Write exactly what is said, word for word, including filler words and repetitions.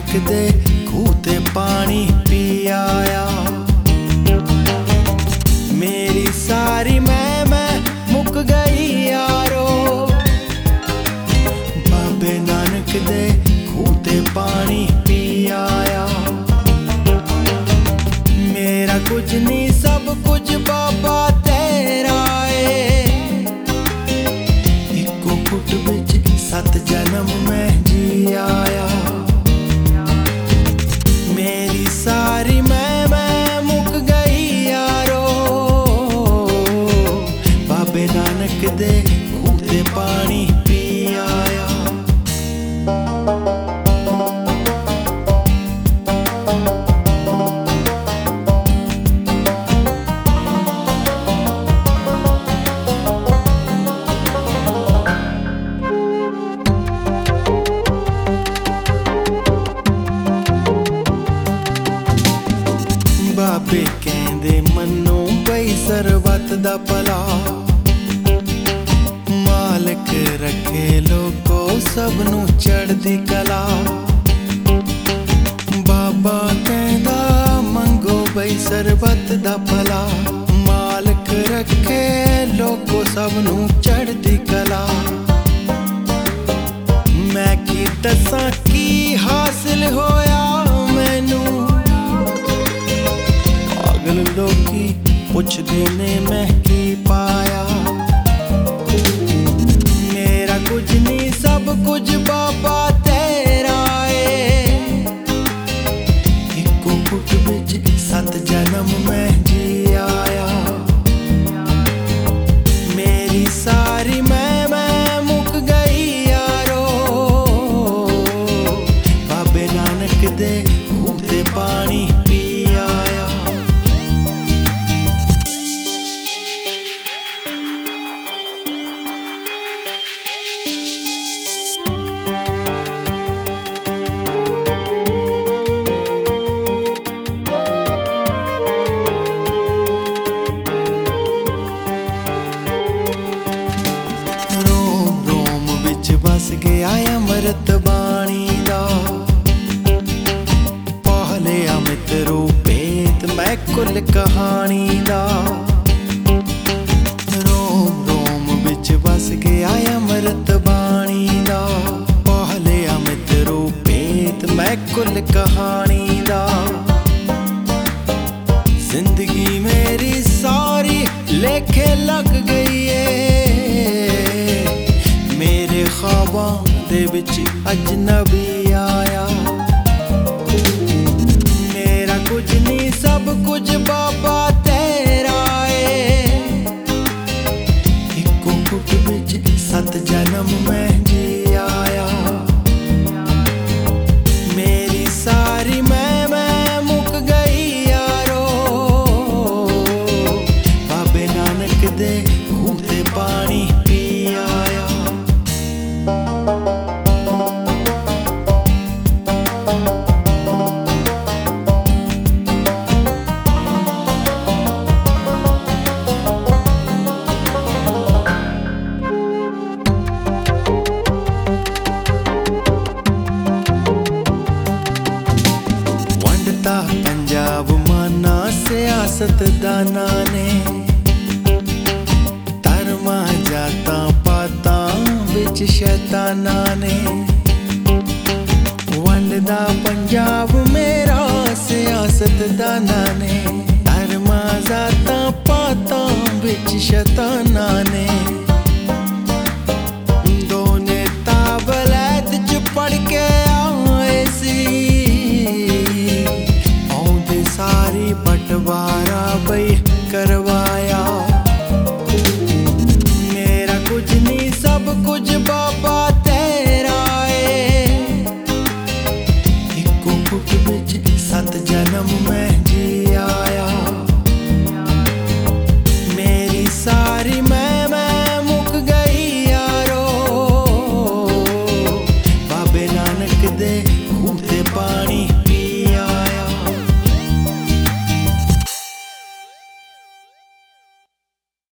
नानक दे खूह ते पानी पी आया। मेरी सारी मैं मैं मुक गई यारो, बाबे नानक दे खूह ते पानी पी आया। मेरा कुछ नहीं सब कुछ बाबा तेरा है, इको फुट बिच सत जन्म में जी आया। मेरी सारी मैं मैं मुक गई यारो, बाबे नानक दे खूह ते पानी पी आया। बाबे कहंदे मन्नो बई सरबत दा भला, मालक रखे लोगो सबनू चढ़दी कला। बाबा कहंदा मंगो बई सरबत दा भला, मालक रखे लोगो सबनू चढ़दी कला। मैं की दसां की हासिल होया मैनू, लोकी पुछदे ने मैं की पाया। मेरा कुछ नहीं सब कुछ बाबा तेरा है, इको फुट बिच सत जन्म में जी आया। मेरी सारी मैं मैं मुक गई यारो, बाबे नानक दे खूह ते पानी पी आया। बस गया अमृत बाणी दा, पहलिया मित्रो भेद मैं कुल कहानी दा। रोम रोम बिच बस गया अमृत बाणी दा, पहलिया मित्रो भेद मैं कुल कहानी दा। जिंदगी मेरी सारी लेखे लग गई है, मेरे ख्वाबां दे विच अजनबी आया। मेरा कुछ नहीं सब कुछ बाबा तेरा है, इको फुट बिच सत जन्म में जी आया। मेरी सारी मैं मैं मुक गई यारो, बाबे नानक दे खूह ते पानी पी आया। वंडता पंजाब माना सियासत दाना ने, धर्मा जाता पाता बिच शैताना ने। वंडदा पंजाब मेरा सियासत दाना ने, धर्मा जाता पाता बिच शैताना ने।